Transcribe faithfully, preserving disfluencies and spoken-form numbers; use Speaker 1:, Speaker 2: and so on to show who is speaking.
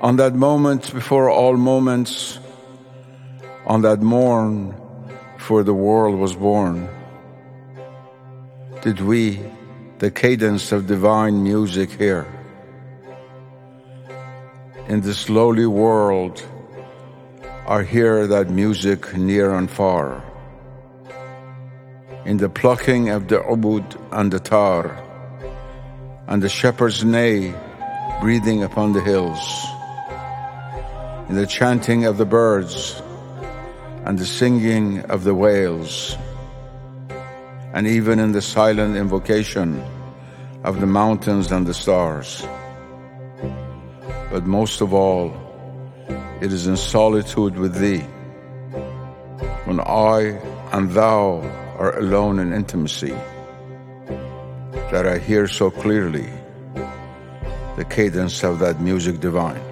Speaker 1: On that moment before all moments, on that morn before the world was born, did we the cadence of divine music hear. In this lowly world, I hear that music near and far. In the plucking of the ubud and the tar, and the shepherd's neigh breathing upon the hills, in the chanting of the birds and the singing of the whales, and even in the silent invocation of the mountains and the stars. But most of all, it is in solitude with thee, when I and thou are alone in intimacy, that I hear so clearly the cadence of that music divine.